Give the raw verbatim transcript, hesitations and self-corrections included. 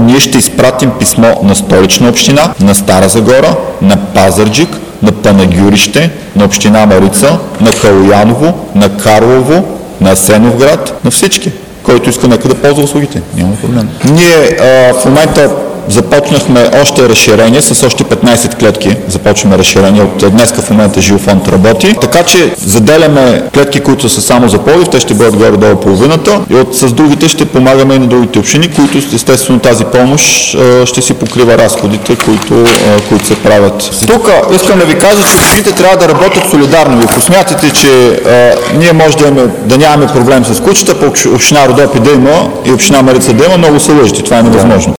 ние ще изпратим писмо на Столична община, на Стара Загора, на Пазарджик, на Панагюрище, на община Марица, на Калояново, на Карлово, на Асеновград, на всички. Който иска нека да ползва услугите. Няма проблем. Ние а, в момента започнахме още разширение с още петнайсет клетки. Започваме разширение. От днеска в момента Жилфонд работи. Така че заделяме клетки, които са само за Пловдив. Те ще бъдат горе-долу половината. И от, с другите ще помагаме и на другите общини, които естествено тази помощ а, ще си покрива разходите, които, а, които се правят. Тук искам да ви кажа, че общините трябва да работят солидарно. Ако смятате, че а, ние може да, имаме, да нямаме проблем с кучета, по община Родопи да има и община Марица да има, много се лъжите. Това е невъзможно.